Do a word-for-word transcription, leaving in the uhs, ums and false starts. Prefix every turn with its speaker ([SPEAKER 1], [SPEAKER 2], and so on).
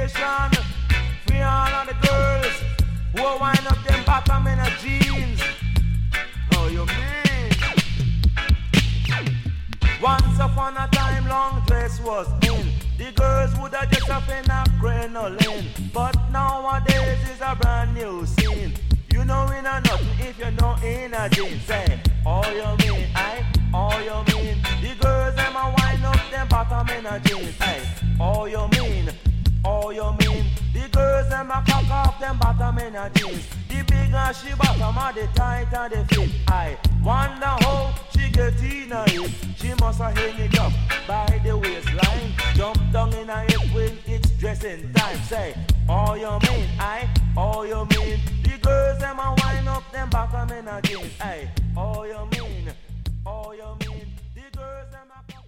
[SPEAKER 1] dedication for all of the girls who wind up them bottom in a jeans. Oh, you mean? Once upon a time, long dress was in. The girls would have just up in a crinoline. But nowadays is a brand new scene. You know in a nothing if you know in a jeans. Say, all you mean, aye, all you mean. The girls them a wind up them bottom in a jeans. Aye, all you mean, all you mean. The girls them a cock off them bottom in a jeans. The big and she bottom are the tight and the fit. I wonder how she get in a it. She must have hang it up by the waistline. Jump down in a hip when it's dressing time. Say, all you mean, I, all you mean. The girls them a wind up them bottom in a jeans. Aye, all you mean, all you mean. The girls